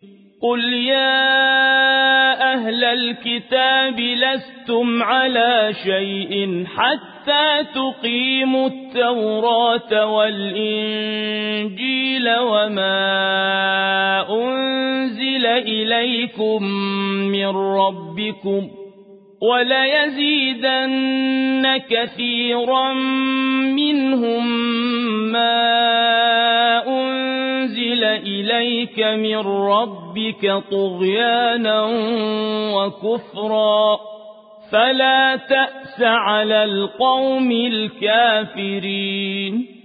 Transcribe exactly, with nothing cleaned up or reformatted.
قل يا أهل الكتاب لستم على شيء حتى تقيموا التوراة والإنجيل وما أنزل إليكم من ربكم وليزيدن كثيرا منهم ما أنزل إليك من ربك طغيانا وكفرا فلا تأس على القوم الكافرين